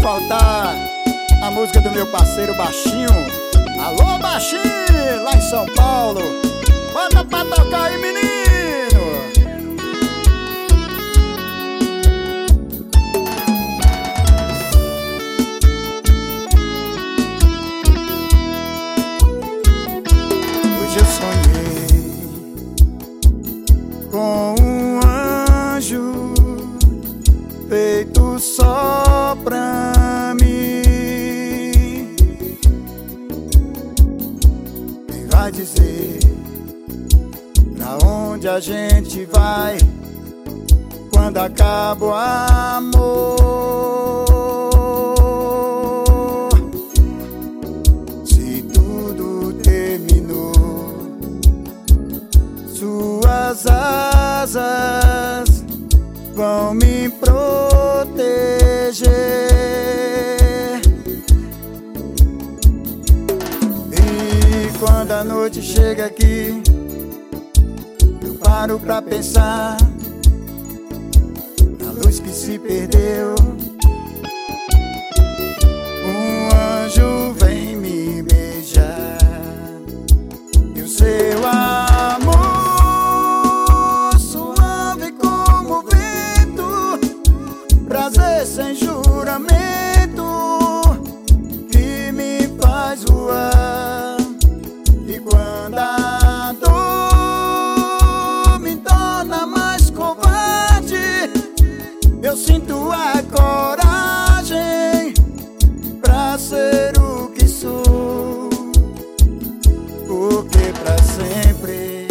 faltar a música do meu parceiro Baixinho. Alô, Baixinho, lá em São Paulo. Bota pra tocar aí, menino. Hoje eu sonhei com um anjo feito só pra mim. Quem vai dizer pra onde a gente vai quando acaba o amor? Se tudo terminou, suas asas vão me proteger. E quando a noite chega aqui, eu paro pra pensar na luz que se perdeu. Um anjo vem me beijar e o seu amor suave como vento, prazer sem juramento, que me faz voar. E quando a dor me torna mais covarde, eu sinto a coragem pra ser o que sou. Porque pra sempre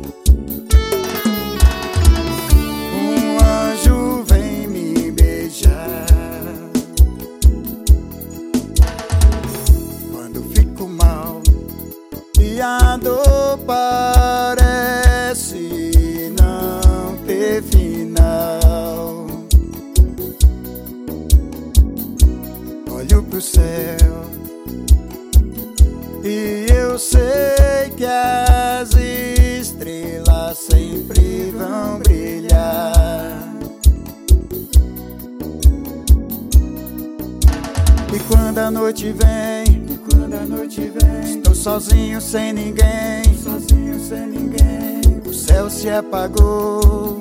um anjo vem me beijar. Quando fico mal e a dor parece não ter final, olho pro céu e eu sei que as estrelas sempre vão brilhar. E quando a noite vem, estou sozinho sem ninguém, o céu se apagou.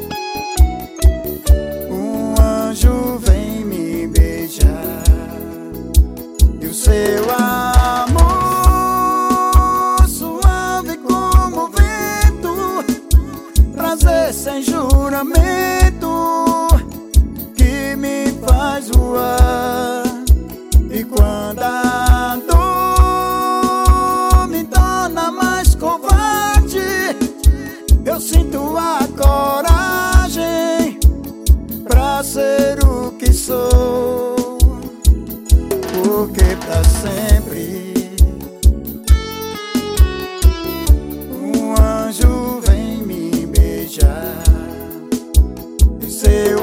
Um anjo vem me beijar e o seu amor suave como vento, prazer sem juramento, que me faz voar. E quando a dor me torna mais covarde, eu sinto a coragem pra ser o que sou. Porque pra sempre um anjo vem me beijar e seu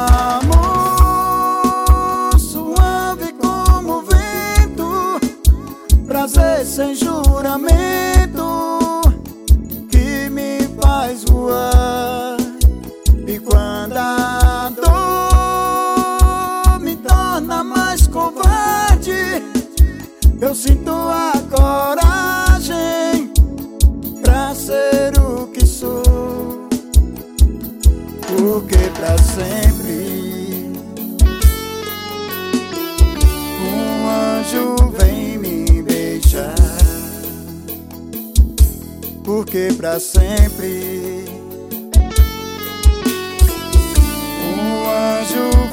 amor suave como vento, prazer sem juramento, que me faz voar. E quando a dor me torna mais covarde, eu sinto a coragem pra ser o que sou. Porque pra sempre um anjo vem me beijar. Porque pra sempre um anjo